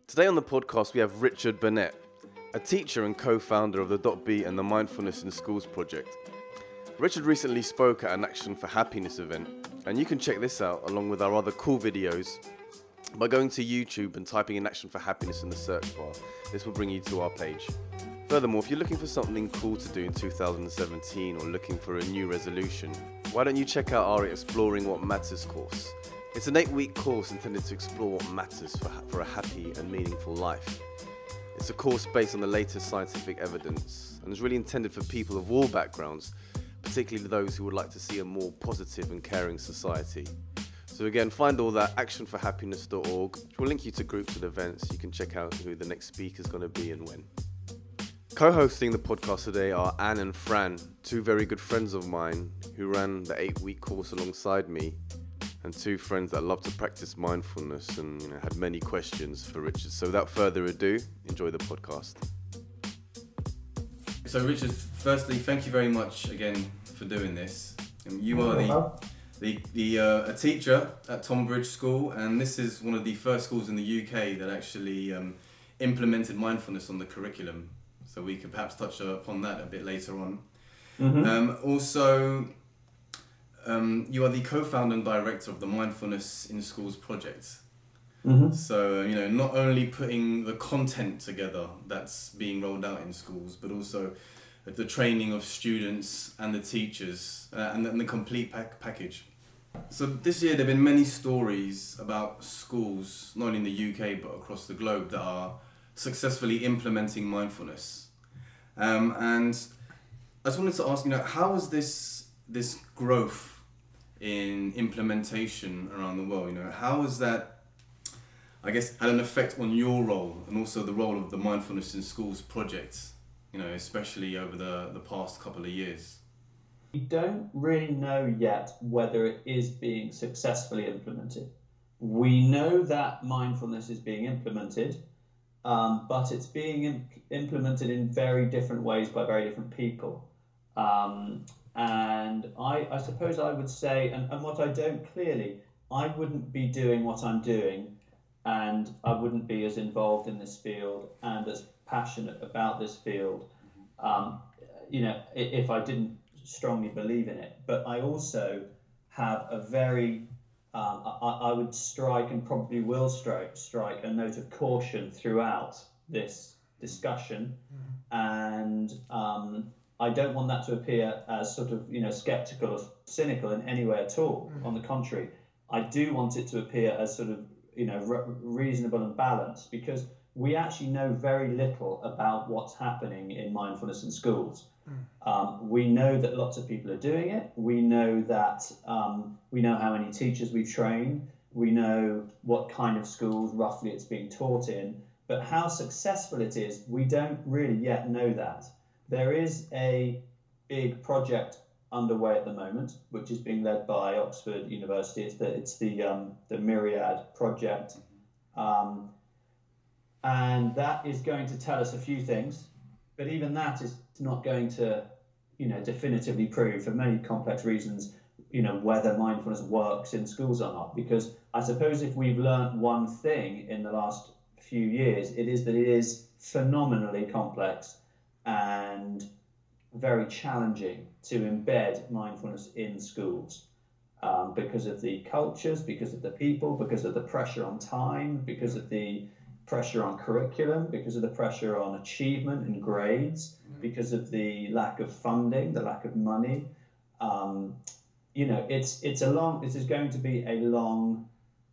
Today on the podcast we have Richard Burnett, a teacher and co-founder of the .B and the Mindfulness in Schools project. Richard recently spoke at an Action for Happiness event, and you can check this out along with our other cool videos by going to YouTube and typing in Action for Happiness in the search bar. This will bring you to our page. Furthermore, if you're looking for something cool to do in 2017 or looking for a new resolution, why don't you check out our Exploring What Matters course. It's an 8-week course intended to explore what matters for a happy and meaningful life. It's a course based on the latest scientific evidence and is really intended for people of all backgrounds, particularly those who would like to see a more positive and caring society. So again, find all that actionforhappiness.org, which will link you to groups and events. You can check out who the next speaker is going to be and when. Co-hosting the podcast today are Anne and Fran, two very good friends of mine who ran the 8-week course alongside me, and two friends that love to practice mindfulness and had many questions for Richard. So without further ado, enjoy the podcast. So Richard, firstly, thank you very much again for doing this. You are a teacher at Tonbridge School, and this is one of the first schools in the UK that actually implemented mindfulness on the curriculum. So we could perhaps touch upon that a bit later on. Mm-hmm. You are the co-founder and director of the Mindfulness in Schools project. Mm-hmm. So, not only putting the content together that's being rolled out in schools, but also the training of students and the teachers and the complete package. So this year there have been many stories about schools, not only in the UK, but across the globe, that are successfully implementing mindfulness. And I just wanted to ask, how is this growth in implementation around the world, how has that, I guess, had an effect on your role and also the role of the Mindfulness in Schools project, especially over the past couple of years? We don't really know yet whether it is being successfully implemented. We know that mindfulness is being implemented, but it's being implemented in very different ways by very different people. And I suppose I would say, and what I don't clearly, I wouldn't be doing what I'm doing, and I wouldn't be as involved in this field and as passionate about this field, if I didn't strongly believe in it. But I also have a very, I would strike and probably will strike a note of caution throughout this discussion, and I don't want that to appear as sort of, skeptical or cynical in any way at all. Mm-hmm. On the contrary, I do want it to appear as sort of, reasonable and balanced, because we actually know very little about what's happening in mindfulness in schools. We know that lots of people are doing it. We know that we know how many teachers we've trained. We know what kind of schools roughly it's being taught in. But how successful it is, we don't really yet know that. There is a big project underway at the moment, which is being led by Oxford University. It's the Myriad project, and that is going to tell us a few things. But even that is not going to, definitively prove, for many complex reasons, whether mindfulness works in schools or not. Because I suppose if we've learned one thing in the last few years, it is that it is phenomenally complex and very challenging to embed mindfulness in schools, because of the cultures, because of the people, because of the pressure on time, because of the pressure on curriculum, because of the pressure on achievement and grades, because of the lack of funding, the lack of money. This is going to be a long,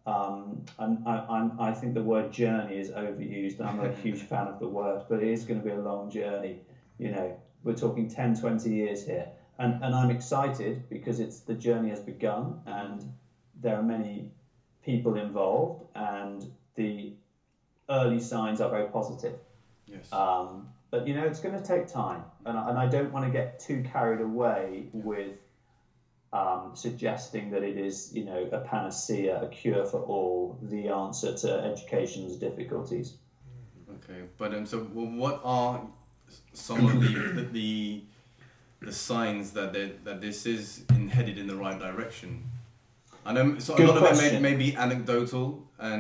I think the word journey is overused, and I'm not a huge fan of the word, but it is going to be a long journey. We're talking 10, 20 years here. And I'm excited because the journey has begun, and there are many people involved, and the early signs are very positive. Yes. But it's going to take time, and I don't want to get too carried away with suggesting that it is, a panacea, a cure for all, the answer to education's difficulties. Okay, but so what are some of the signs that this is headed in the right direction? I know a lot of it may be anecdotal, and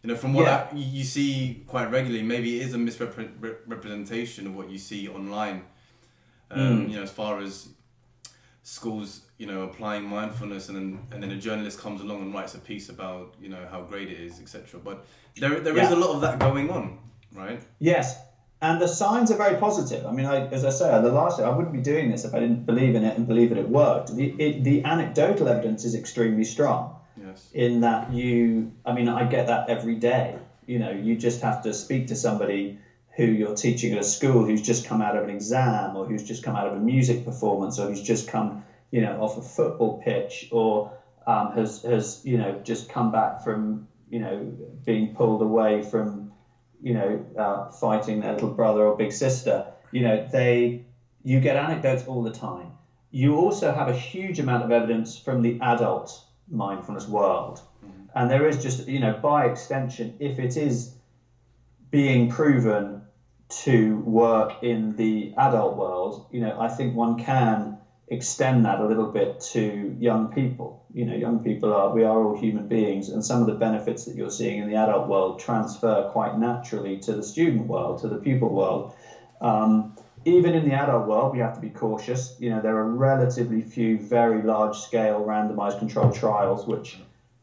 from what you see quite regularly, maybe it is a misrepresentation of what you see online. As far as schools, applying mindfulness, and then a journalist comes along and writes a piece about, how great it is, etc. But there is a lot of that going on, right? Yes. And the signs are very positive. I mean, as I say, I wouldn't be doing this if I didn't believe in it and believe that it worked. The anecdotal evidence is extremely strong. Yes. In that I get that every day. You just have to speak to somebody who you're teaching at a school who's just come out of an exam, or who's just come out of a music performance, or who's just come, off a football pitch, or has just come back from, being pulled away from, fighting their little brother or big sister. You get anecdotes all the time. You also have a huge amount of evidence from the adult mindfulness world. And there is just, by extension, if it is being proven to work in the adult world, I think one can extend that a little bit to young people. Young people we are all human beings, and some of the benefits that you're seeing in the adult world transfer quite naturally to the student world, to the pupil world. Even in the adult world, we have to be cautious. There are relatively few very large-scale randomized controlled trials which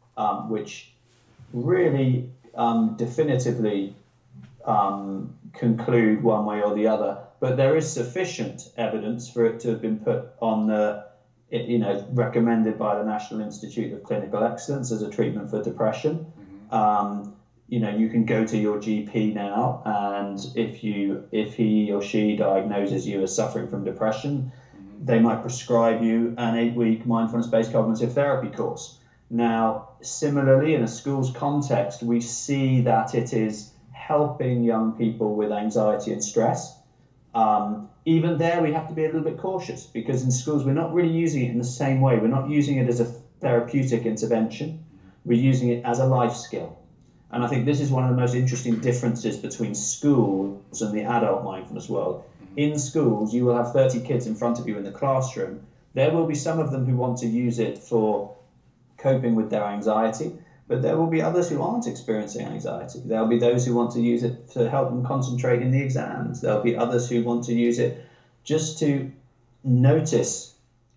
really definitively conclude one way or the other. But there is sufficient evidence for it to have been put on recommended by the National Institute of Clinical Excellence as a treatment for depression. You can go to your GP now, and if he or she diagnoses you as suffering from depression, they might prescribe you an 8-week mindfulness-based cognitive therapy course. Now, similarly, in a school's context, we see that it is helping young people with anxiety and stress. Even there, we have to be a little bit cautious, because in schools, we're not really using it in the same way. We're not using it as a therapeutic intervention. We're using it as a life skill. And I think this is one of the most interesting differences between schools and the adult mindfulness world. In schools, you will have 30 kids in front of you in the classroom. There will be some of them who want to use it for coping with their anxiety, but there will be others who aren't experiencing anxiety. There'll be those who want to use it to help them concentrate in the exams. There'll be others who want to use it just to notice,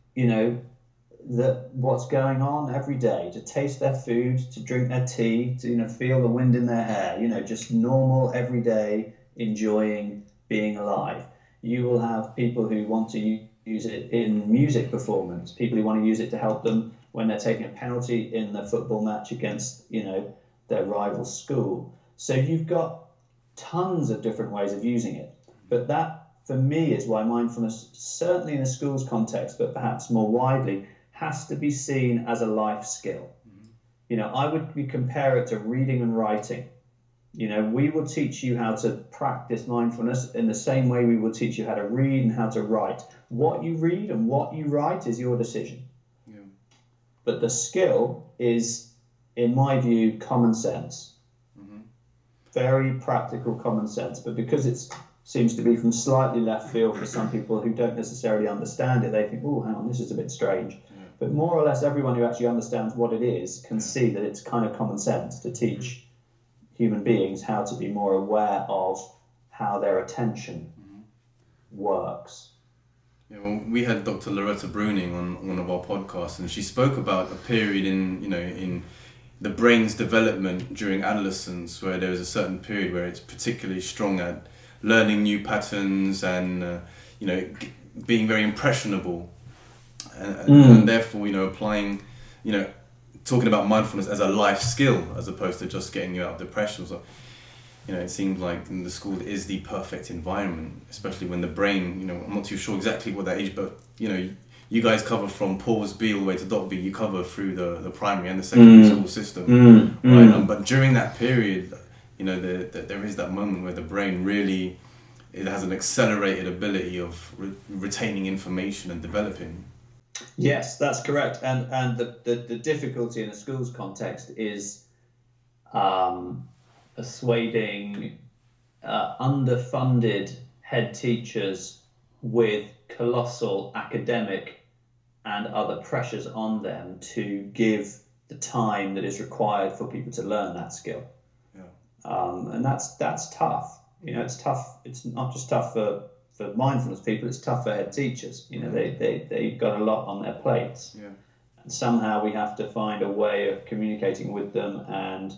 that what's going on every day, to taste their food, to drink their tea, to feel the wind in their hair, just normal everyday enjoying being alive. You will have people who want to use it in music performance, people who want to use it to help them when they're taking a penalty in the football match against their rival school. So you've got tons of different ways of using it, but that for me is why mindfulness, certainly in a school's context, but perhaps more widely, has to be seen as a life skill. I would compare it to reading and writing. We will teach you how to practice mindfulness in the same way we will teach you how to read and how to write. What you read and what you write is your decision. Yeah. But the skill is, in my view, common sense. Very practical common sense. But because it seems to be from slightly left field for some people who don't necessarily understand it, they think, oh, hang on, this is a bit strange. But more or less everyone who actually understands what it is can see that it's kind of common sense to teach human beings how to be more aware of how their attention works. Yeah, well, we had Dr. Loretta Bruning on one of our podcasts, and she spoke about a period in the brain's development during adolescence where there was a certain period where it's particularly strong at learning new patterns and being very impressionable. And therefore, applying, talking about mindfulness as a life skill as opposed to just getting you out of depression. So, it seems like the school is the perfect environment, especially when the brain, I'm not too sure exactly what that age, but, you guys cover from pause B all the way to dot B, you cover through the primary and the secondary school system, right? But during that period, there is that moment where the brain really, it has an accelerated ability of retaining information and developing. Yes, that's correct. And the difficulty in a school's context is persuading underfunded head teachers with colossal academic and other pressures on them to give the time that is required for people to learn that skill. Yeah. And that's tough. It's tough. It's not just tough for mindfulness people. It's tough for head teachers. They've got a lot on their plates. Yeah. And somehow we have to find a way of communicating with them and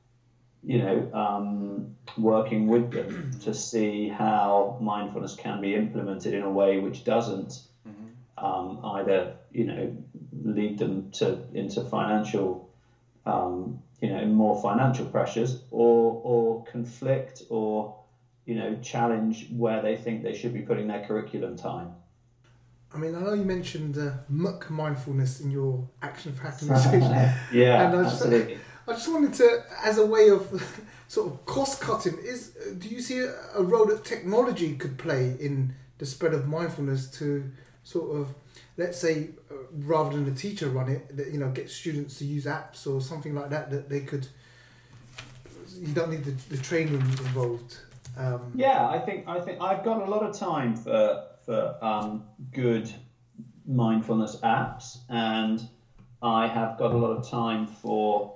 working with them to see how mindfulness can be implemented in a way which doesn't either lead them into financial more financial pressures or conflict or challenge where they think they should be putting their curriculum time. I mean, I know you mentioned MOOC mindfulness in your Action for Happiness section. Yeah, and absolutely. I just wanted to, as a way of sort of cost cutting, do you see a role that technology could play in the spread of mindfulness to sort of, let's say, rather than the teacher run it, that, get students to use apps or something like that they could. You don't need the training involved. Yeah, I think I've got a lot of time for good mindfulness apps, and I have got a lot of time for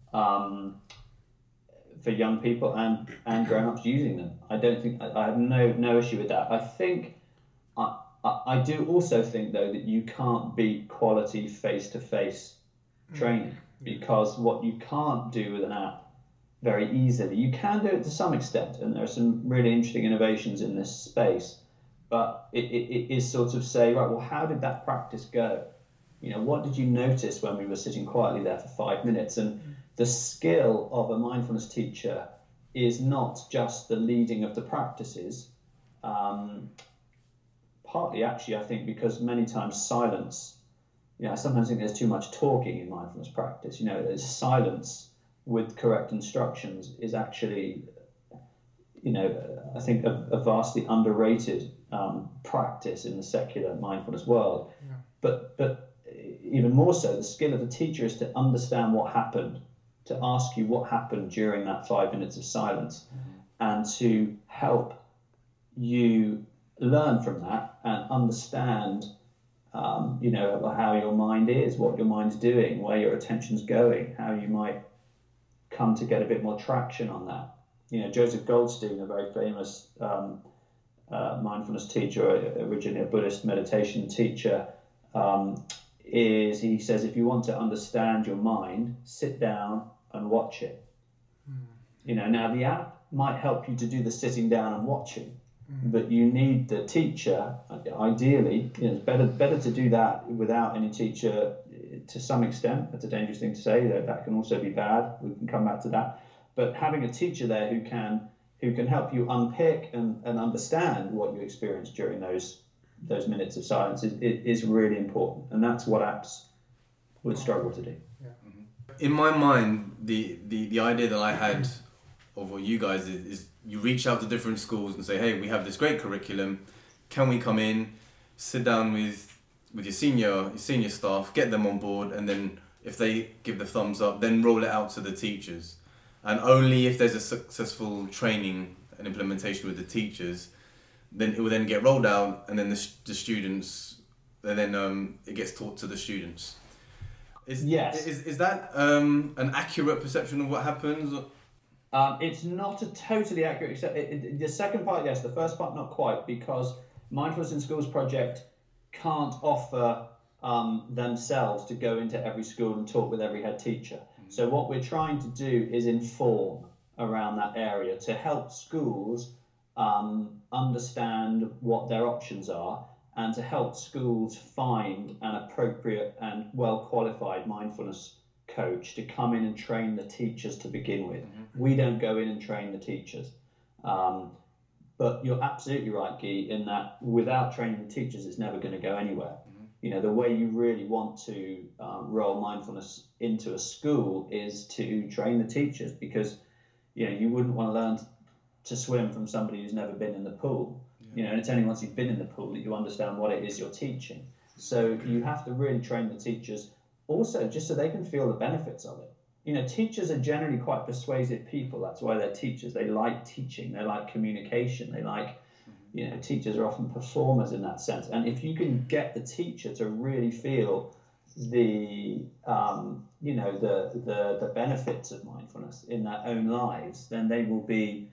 young people and grown-ups using them. I don't think I have no issue with that. I think I do also think though that you can't beat quality face-to-face training, because what you can't do with an app very easily, you can do it to some extent, and there are some really interesting innovations in this space, but it is sort of say, right, well, how did that practice go? What did you notice when we were sitting quietly there for 5 minutes? And the skill of a mindfulness teacher is not just the leading of the practices, partly actually I think because many times silence, I sometimes think there's too much talking in mindfulness practice. There's silence with correct instructions is actually, I think a vastly underrated practice in the secular mindfulness world. Yeah. But even more so, the skill of the teacher is to understand what happened, to ask you what happened during that 5 minutes of silence, and to help you learn from that and understand, how your mind is, what your mind's doing, where your attention's going, how you might come to get a bit more traction on that. Joseph Goldstein, a very famous mindfulness teacher, originally a Buddhist meditation teacher, he says, if you want to understand your mind, sit down and watch it. Now the app might help you to do the sitting down and watching, but you need the teacher. Ideally, it's better to do that without any teacher to some extent. That's a dangerous thing to say. That can also be bad. We can come back to that. But having a teacher there who can help you unpick and understand what you experienced during those minutes of silence is really important, and that's what apps would struggle to do. Yeah. In my mind, the idea that I had of what you guys is you reach out to different schools and say, hey, we have this great curriculum, can we come in, sit down with your senior staff, get them on board, and then if they give the thumbs up, then roll it out to the teachers. And only if there's a successful training and implementation with the teachers, then it will then get rolled out, and then the students, and then it gets taught to the students. Is that an accurate perception of what happens? It's not a totally accurate, except the second part, yes. The first part, not quite, because Mindfulness in Schools project can't offer themselves to go into every school and talk with every head teacher. So what we're trying to do is inform around that area to help schools understand what their options are, and to help schools find an appropriate and well-qualified mindfulness coach to come in and train the teachers to begin with. We don't go in and train the teachers. But you're absolutely right, Guy, in that without training the teachers, it's never going to go anywhere. The way you really want to roll mindfulness into a school is to train the teachers, because you wouldn't want to learn to swim from somebody who's never been in the pool. And it's only once you've been in the pool that you understand what it is you're teaching. So you have to really train the teachers also just so they can feel the benefits of it. Teachers are generally quite persuasive people. That's why they're teachers. They like teaching. They like communication. They like, teachers are often performers in that sense. And if you can get the teacher to really feel the the benefits of mindfulness in their own lives, then they will be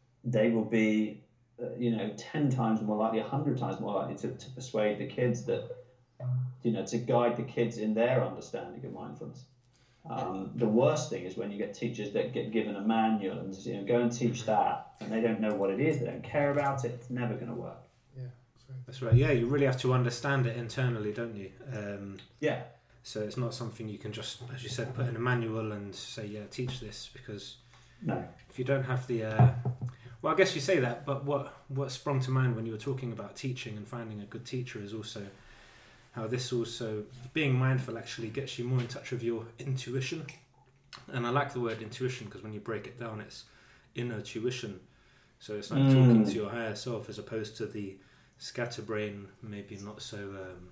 10 times more likely, 100 times more likely to persuade the kids that, to guide the kids in their understanding of mindfulness. The worst thing is when you get teachers that get given a manual and go and teach that, and they don't know what it is, they don't care about it. It's never going to work. Yeah, that's right. Yeah, you really have to understand it internally, don't you? Yeah. So it's not something you can just, as you said, put in a manual and say, yeah, teach this, because if you don't have the well, I guess you say that, but what sprung to mind when you were talking about teaching and finding a good teacher is also how this also, being mindful actually gets you more in touch with your intuition. And I like the word intuition because when you break it down, it's inner tuition. So it's like talking to your higher self as opposed to the scatterbrain, maybe not so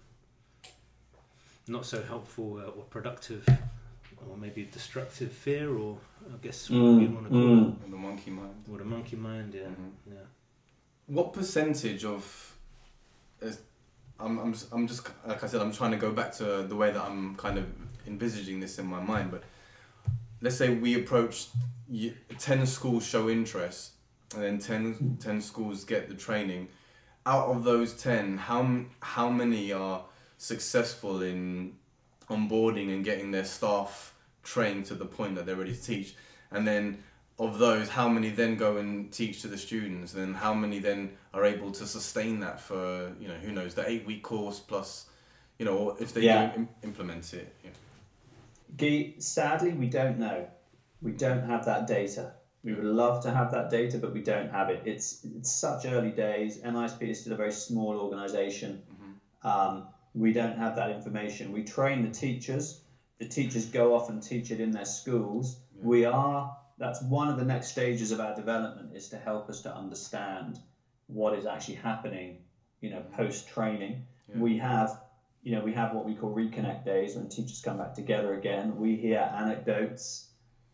helpful or productive, or maybe destructive fear, or I guess what you want to call it. Or the monkey mind. Or the monkey mind, yeah. Yeah. What percentage of... I'm just, like I said, I'm trying to go back to the way that I'm kind of envisaging this in my mind, but let's say we approach 10 schools show interest, and then 10 schools get the training. Out of those 10, how many are successful in onboarding and getting their staff trained to the point that they're ready to teach? And then of those, how many then go and teach to the students? And then how many then are able to sustain that for, who knows, the 8-week course plus, or if they do implement it? Yeah. Guy, sadly, we don't know. We don't have that data. We would love to have that data, but we don't have it. It's such early days. NISP is still a very small organisation. We don't have that information. We train the teachers. The teachers go off and teach it in their schools. Yeah. That's one of the next stages of our development, is to help us to understand what is actually happening, post-training. Yeah. We have what we call reconnect days when teachers come back together again. We hear anecdotes,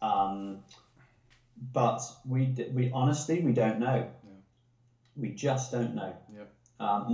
but we honestly, we don't know. Yeah. We just don't know. Yep.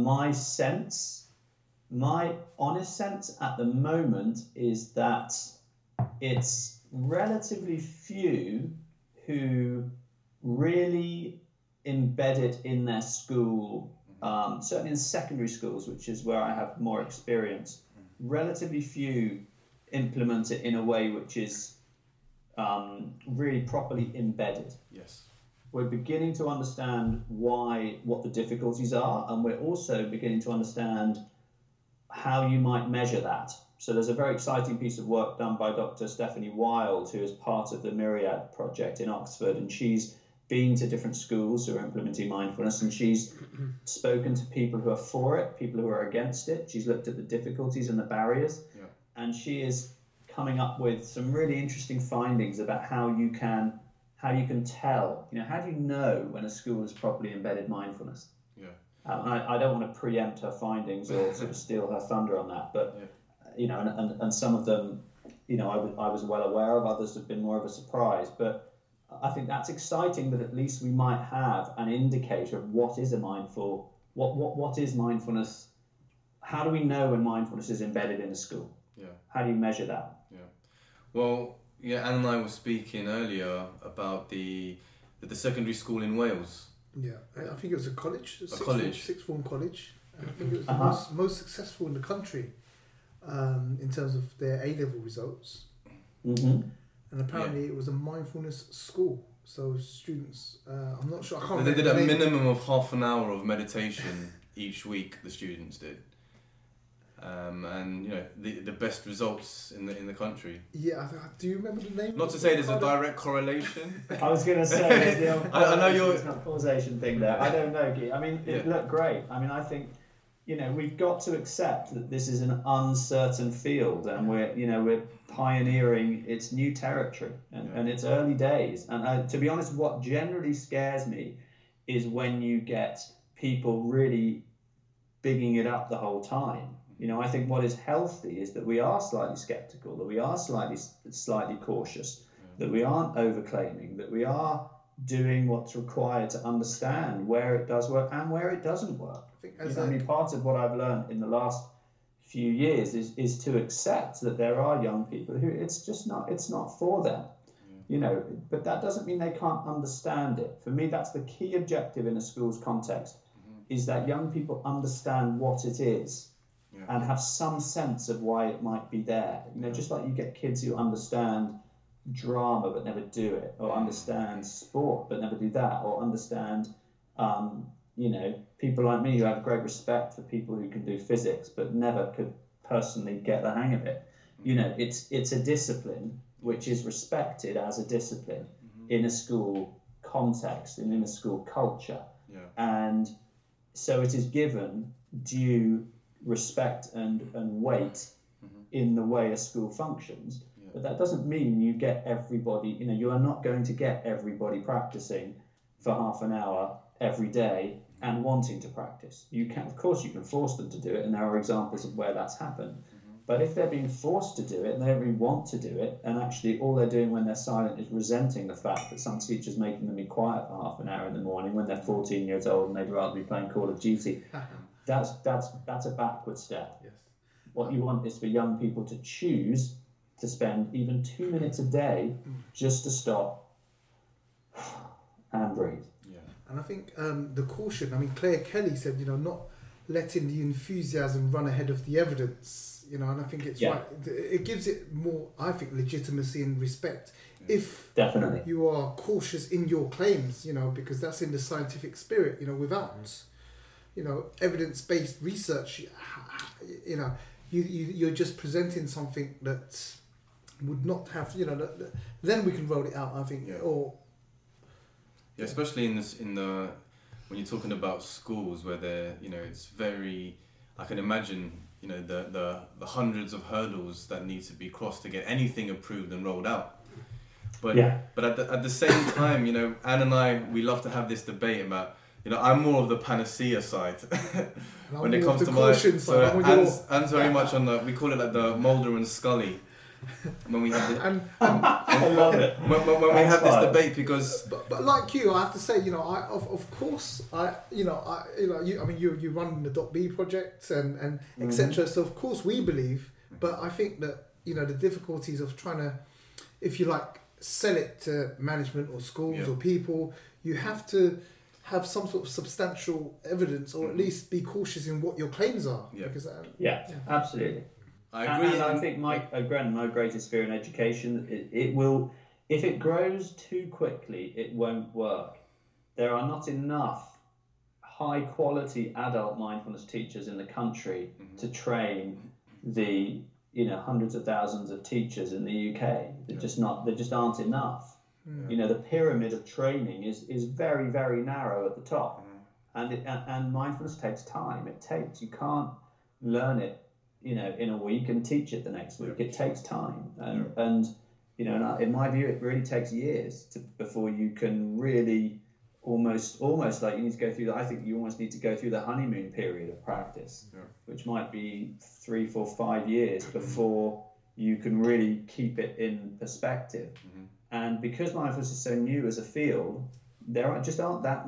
My honest sense at the moment is that it's relatively few who really embed it in their school, certainly in secondary schools, which is where I have more experience. Relatively few implement it in a way which is really properly embedded. Yes. We're beginning to understand what the difficulties are, and we're also beginning to understand how you might measure that. So there's a very exciting piece of work done by Dr. Stephanie Wild, who is part of the Myriad project in Oxford, and she's been to different schools who are implementing mindfulness, and she's spoken to people who are for it, people who are against it. She's looked at the difficulties and the barriers, and she is coming up with some really interesting findings about how you can tell, how do you know when a school has properly embedded mindfulness? Yeah. I don't want to preempt her findings or sort of steal her thunder on that, but and some of them, I was well aware of. Others have been more of a surprise, but I think that's exciting that at least we might have an indicator of what is what is mindfulness. How do we know when mindfulness is embedded in a school? Yeah. How do you measure that? Yeah. Well, Anne and I were speaking earlier about the secondary school in Wales. Yeah, I think it was a college, sixth form college. And I think it was the most successful in the country in terms of their A-level results. Mm-hmm. And apparently it was a mindfulness school. So students, I'm not sure, I can't remember. They did a minimum of half an hour of meditation each week, the students did. And the best results in the country. Yeah, do you remember the name? Not to say there's a direct correlation. I was going to say I know you're causation thing there. I don't know, Guy. I mean, it looked great. I mean, I think we've got to accept that this is an uncertain field, and we're pioneering its new territory, and it's early days. And to be honest, what generally scares me is when you get people really bigging it up the whole time. I think what is healthy is that we are slightly skeptical, that we are slightly cautious, that we aren't overclaiming, that we are doing what's required to understand where it does work and where it doesn't work. I think part of what I've learned in the last few years is to accept that there are young people who it's not for them. You know, but that doesn't mean they can't understand it. For me, that's the key objective in a school's context, is that young people understand what it is and have some sense of why it might be there. You know, just like you get kids who understand drama but never do it, or understand sport but never do that, or understand, you know, people like me who have great respect for people who can do physics but never could personally get the hang of it. You know, it's a discipline which is respected as a discipline in a school context and in a school culture. And so it is given due respect and weight in the way a school functions. But that doesn't mean you get everybody, you know, you are not going to get everybody practicing for half an hour every day and wanting to practice. You can, of course, you can force them to do it, and there are examples of where that's happened. But if they're being forced to do it and they don't really want to do it, and actually all they're doing when they're silent is resenting the fact that some teacher's making them be quiet for half an hour in the morning when they're 14 years old and they'd rather be playing Call of Duty, that's a backward step. Yes. What you want is for young people to choose to spend even 2 minutes a day just to stop and breathe. Yeah. And I think the caution, I mean, Claire Kelly said, you know, not letting the enthusiasm run ahead of the evidence. You know, and I think it's right. It gives it more, I think, legitimacy and respect if definitely you are cautious in your claims, you know, because that's in the scientific spirit. You know, without, you know, evidence-based research, you know, you're just presenting something that would not have, you know, then we can roll it out, I think, or... Yeah, especially in the when you're talking about schools where they're, you know, it's very, I can imagine, you know, the hundreds of hurdles that need to be crossed to get anything approved and rolled out. But at the same time, you know, Anne and I, we love to have this debate about, you know, I'm more of the panacea side when it comes to my. So Anne's very much on the, we call it like the Mulder and Scully. When we have I love it. When we have this debate, because but like you, I have to say, you know, I of course you run the .B project and etc. So of course we believe, but I think that, you know, the difficulties of trying to, if you like, sell it to management or schools or people, you have to have some sort of substantial evidence, or at least be cautious in what your claims are. Yeah. Because Absolutely. I agree. And I think my greatest fear in education, it will, if it grows too quickly, it won't work. There are not enough high quality adult mindfulness teachers in the country to train the, you know, hundreds of thousands of teachers in the UK. There just aren't enough. You know, the pyramid of training is very, very narrow at the top, and mindfulness takes time. You can't learn it, you know, in a week and teach it the next week. It takes time, and you know, in my view, it really takes years before you can really almost like you need to go through. I think you almost need to go through the honeymoon period of practice, which might be 3, 4, 5 years before you can really keep it in perspective. And because mindfulness is so new as a field, there aren't that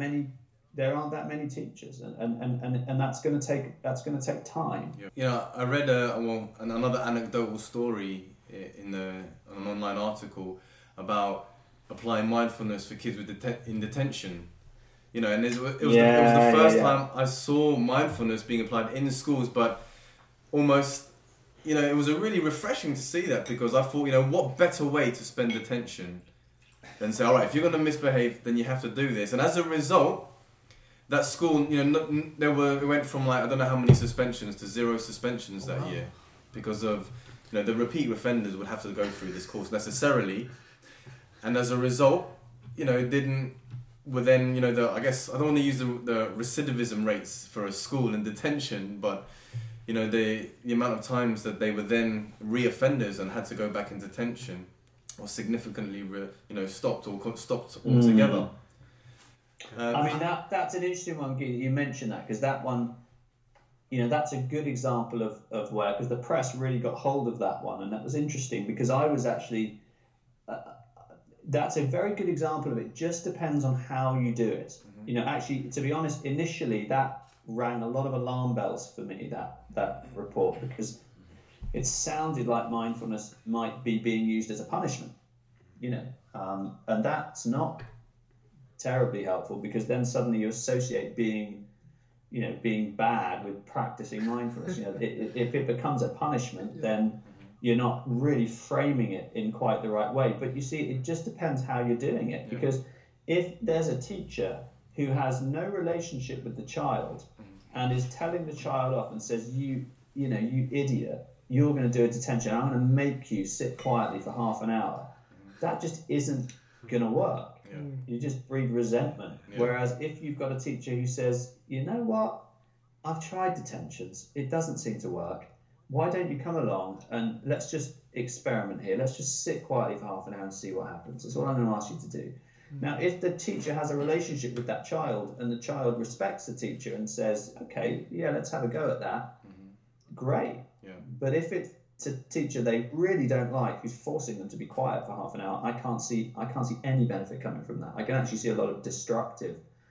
many teachers, and that's going to take time. You know, I read another anecdotal story in an online article about applying mindfulness for kids in detention. You know, and it was the first time I saw mindfulness being applied in schools, but almost, you know, it was really refreshing to see that, because I thought, you know, what better way to spend detention than say, all right, if you're going to misbehave, then you have to do this. And as a result, that school, you know, it went from like, I don't know how many suspensions to 0 suspensions that year, because of, you know, the repeat offenders would have to go through this course necessarily. And as a result, you know, were then, you know, I guess, I don't want to use the recidivism rates for a school in detention, but, you know, the amount of times that they were then re-offenders and had to go back in detention was significantly, stopped altogether. I mean, that's an interesting one, Guy, that you mentioned that, because that one, you know, that's a good example of where, because the press really got hold of that one, and that was interesting, because I was actually, that's a very good example of it. Just depends on how you do it. You know, actually, to be honest, initially that rang a lot of alarm bells for me, that report, because it sounded like mindfulness might be being used as a punishment, and that's not terribly helpful, because then suddenly you associate being bad with practicing mindfulness. If it becomes a punishment, then you're not really framing it in quite the right way. But you see, it just depends how you're doing it, because if there's a teacher who has no relationship with the child and is telling the child off and says, you idiot, you're going to do a detention, I'm going to make you sit quietly for half an hour, that just isn't going to work. Yeah. You just breed resentment. Yeah. Whereas if you've got a teacher who says, you know what, I've tried detentions, it doesn't seem to work, why don't you come along and let's just experiment here, let's just sit quietly for half an hour and see what happens. That's what I'm going to ask you to do. Now, if the teacher has a relationship with that child and the child respects the teacher and says, okay, yeah, let's have a go at that, great. Yeah. But if it's a teacher they really don't like, who's forcing them to be quiet for half an hour, I can't see any benefit coming from that. I can actually see a lot of destructive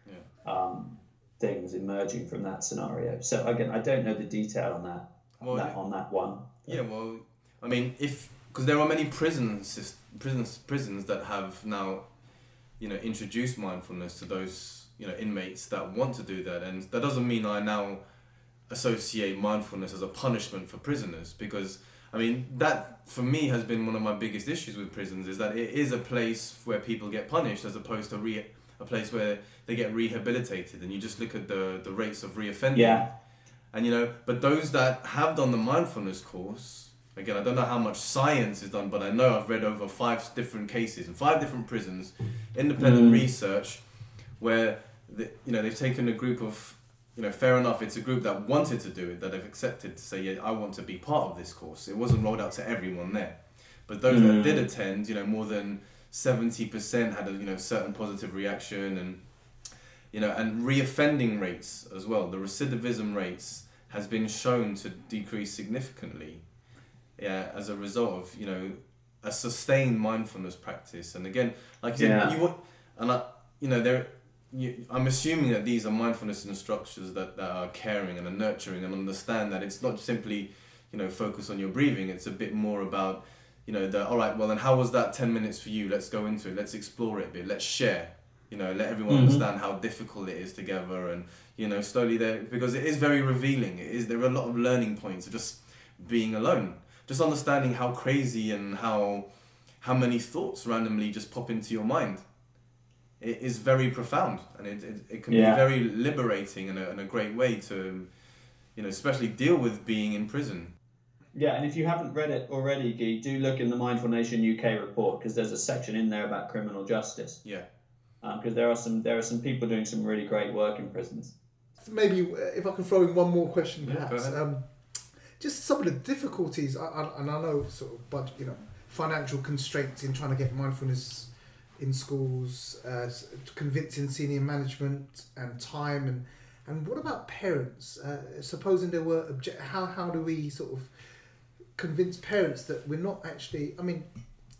things emerging from that scenario. So again, I don't know the detail on that. On that one. Yeah, well, I mean, because there are many prisons that have now, introduced mindfulness to those, inmates that want to do that, and that doesn't mean I now associate mindfulness as a punishment for prisoners, because I mean, that for me has been one of my biggest issues with prisons, is that it is a place where people get punished as opposed to a place where they get rehabilitated. And you just look at the rates of reoffending. Yeah. And but those that have done the mindfulness course, again, I don't know how much science is done, but I know I've read over 5 different cases in 5 different prisons, independent research, where they've taken a group of, fair enough, it's a group that wanted to do it, that have accepted to say, yeah, I want to be part of this course. It wasn't rolled out to everyone there. But those that did attend, more than 70% had a certain positive reaction, and and reoffending rates as well. The recidivism rates has been shown to decrease significantly, as a result of a sustained mindfulness practice. And again, like you said, I'm assuming that these are mindfulness instructors that are caring and are nurturing and understand that it's not simply focus on your breathing. It's a bit more about all right, well then how was that 10 minutes for you? Let's go into it. Let's explore it a bit. Let's share. Let everyone understand how difficult it is together, and slowly there, because it is very revealing. There are a lot of learning points of just being alone, just understanding how crazy and how many thoughts randomly just pop into your mind. It is very profound, and it can be very liberating and a great way to especially deal with being in prison. Yeah, and if you haven't read it already, Guy, do look in the Mindful Nation UK report, because there's a section in there about criminal justice. Yeah. Because there are some people doing some really great work in prisons. Maybe if I can throw in one more question, perhaps. Just some of the difficulties, and I know sort of, but financial constraints in trying to get mindfulness in schools, convincing senior management, and time, and what about parents? Supposing there were how do we sort of convince parents that we're not actually? I mean,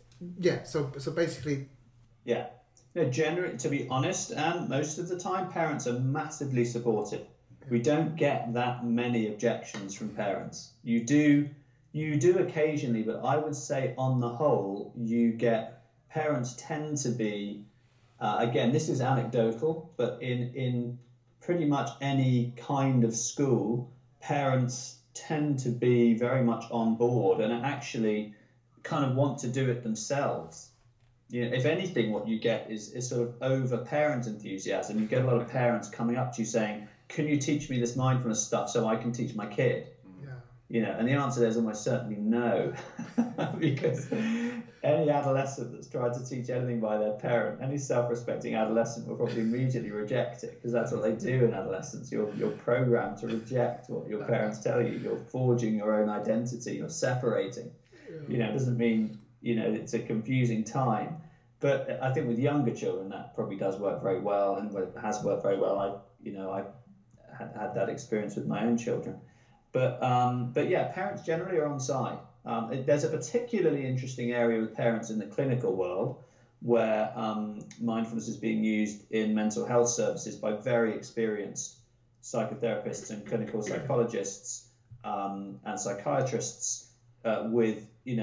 so basically, yeah. Generally, to be honest, and most of the time, parents are massively supportive. We don't get that many objections from parents. You do occasionally, but I would say on the whole, parents tend to be, again, this is anecdotal, but in pretty much any kind of school, parents tend to be very much on board and actually kind of want to do it themselves. If anything, what you get is sort of over parent enthusiasm. You get a lot of parents coming up to you saying, can you teach me this mindfulness stuff so I can teach my kid? And the answer there is almost certainly no, because any adolescent that's tried to teach anything by their parent, any self-respecting adolescent will probably immediately reject it, because that's what they do in adolescence. You're programmed to reject what your parents tell you. You're forging your own identity. You're separating. It doesn't mean it's a confusing time, but I think with younger children that probably does work very well, and has worked very well. I had that experience with my own children, but yeah, parents generally are on side. There's a particularly interesting area with parents in the clinical world where mindfulness is being used in mental health services by very experienced psychotherapists and clinical psychologists and psychiatrists with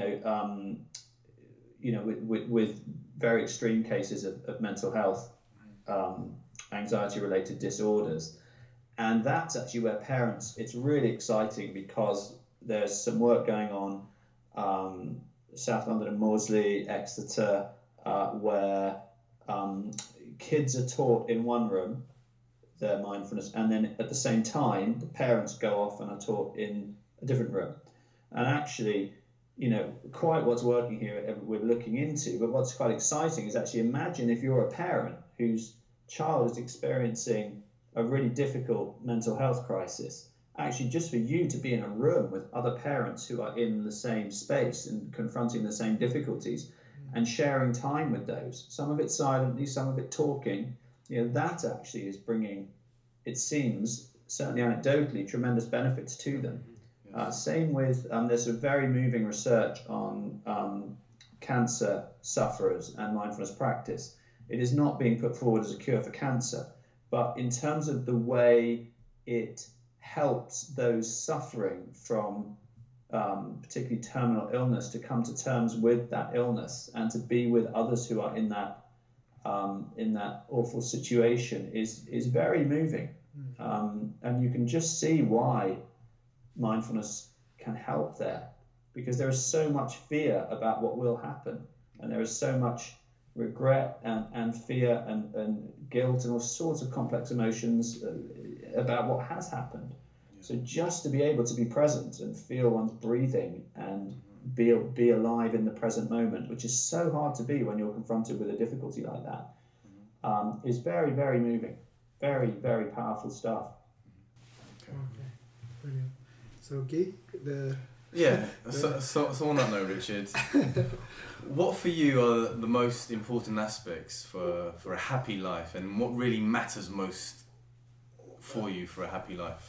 very extreme cases of mental health, anxiety-related disorders. And that's actually where parents, it's really exciting because there's some work going on, South London and Maudsley, Exeter, where kids are taught in one room their mindfulness, and then at the same time, the parents go off and are taught in a different room. And actually, quite what's working here we're looking into, but what's quite exciting is actually imagine if you're a parent whose child is experiencing a really difficult mental health crisis, actually just for you to be in a room with other parents who are in the same space and confronting the same difficulties and sharing time with those, some of it silently, some of it talking, that actually is bringing, it seems, certainly anecdotally, tremendous benefits to them. Same with, there's a very moving research on cancer sufferers and mindfulness practice. It is not being put forward as a cure for cancer, but in terms of the way it helps those suffering from particularly terminal illness to come to terms with that illness and to be with others who are in that awful situation is very moving. And you can just see why mindfulness can help there, because there is so much fear about what will happen, and there is so much regret and fear and guilt and all sorts of complex emotions about what has happened. So just to be able to be present and feel one's breathing and be alive in the present moment, which is so hard to be when you're confronted with a difficulty like that, is very, very moving. Very, very powerful stuff. Okay, brilliant. So, Guy, So on that note, Richard, what for you are the most important aspects for a happy life, and what really matters most for you for a happy life?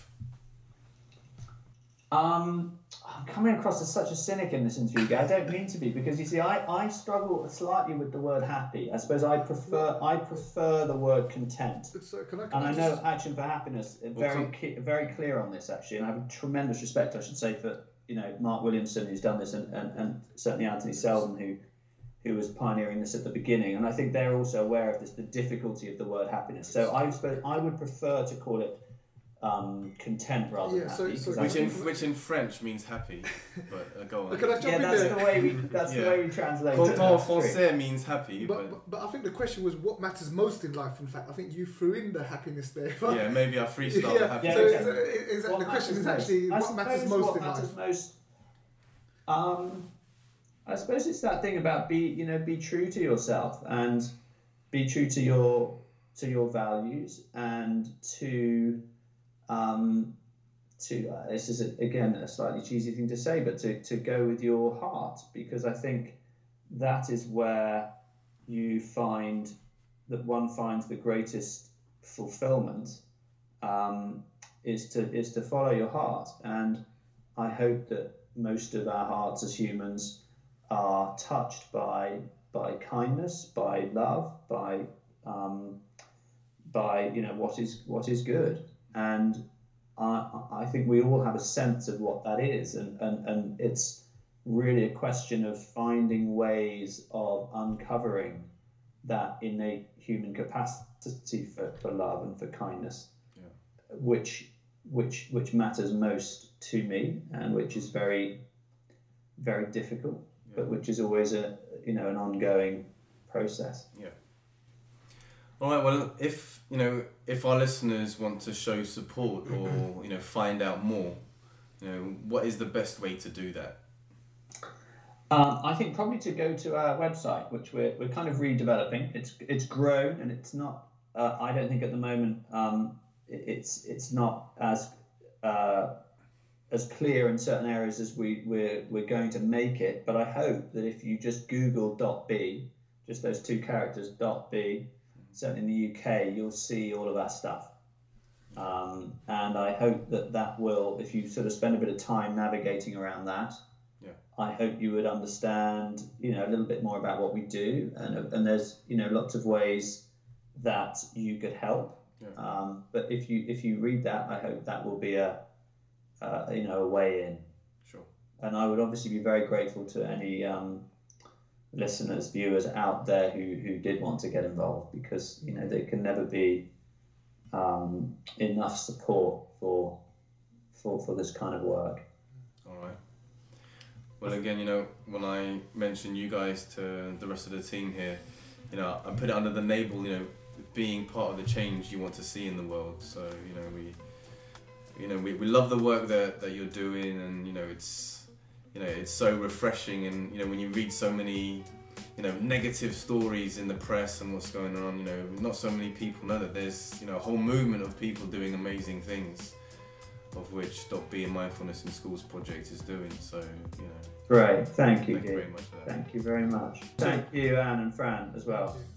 I'm coming across as such a cynic in this interview, Guy. I don't mean to be, because you see, I struggle slightly with the word happy. I suppose I prefer the word content. So I know Action for Happiness very clear on this, actually, and I have tremendous respect, I should say, for Mark Williamson, who's done this, and certainly Anthony Selden, who was pioneering this at the beginning. And I think they're also aware of this, the difficulty of the word happiness. So I suppose I would prefer to call it content rather than happy. Which in French means happy, but go on. Can I jump in there? The way we translate it. Content en français means happy. But I think the question was what matters most in life. In fact, I think you threw in the happiness there. Yeah, maybe I freestyle the happiness. So exactly. The question is actually what matters most in life. I suppose it's that thing about be true to yourself and be true to your values and to this is again a slightly cheesy thing to say, but to go with your heart, because I think that is where you find that one finds the greatest fulfillment, is to follow your heart. And I hope that most of our hearts as humans are touched by kindness, by love, by what is good. And I think we all have a sense of what that is, and it's really a question of finding ways of uncovering that innate human capacity for love and for kindness, which matters most to me, and which is very, very difficult, but which is always an ongoing process. Yeah. All right. Well, if our listeners want to show support or find out more, what is the best way to do that? I think probably to go to our website, which we're kind of redeveloping. It's grown, and it's not. I don't think at the moment it's not as clear in certain areas as we're going to make it. But I hope that if you just Google .b, just those two characters .b, certainly in the UK, you'll see all of our stuff. And I hope that will, if you sort of spend a bit of time navigating around that, I hope you would understand, a little bit more about what we do. And there's, lots of ways that you could help. Yeah. But if you read that, I hope that will be a way in. Sure. And I would obviously be very grateful to any listeners, viewers out there who did want to get involved, because there can never be enough support for this kind of work. All right. Well, again, when I mentioned you guys to the rest of the team here, I put it under the label, being part of the change you want to see in the world. So, we love the work that you're doing, and it's so refreshing. And when you read so many negative stories in the press and what's going on, not so many people know that there's a whole movement of people doing amazing things, of which .B and Mindfulness in Schools project is doing. So Great, thank you very much for that. Thank you very much. Thank you, Anne and Fran, as well.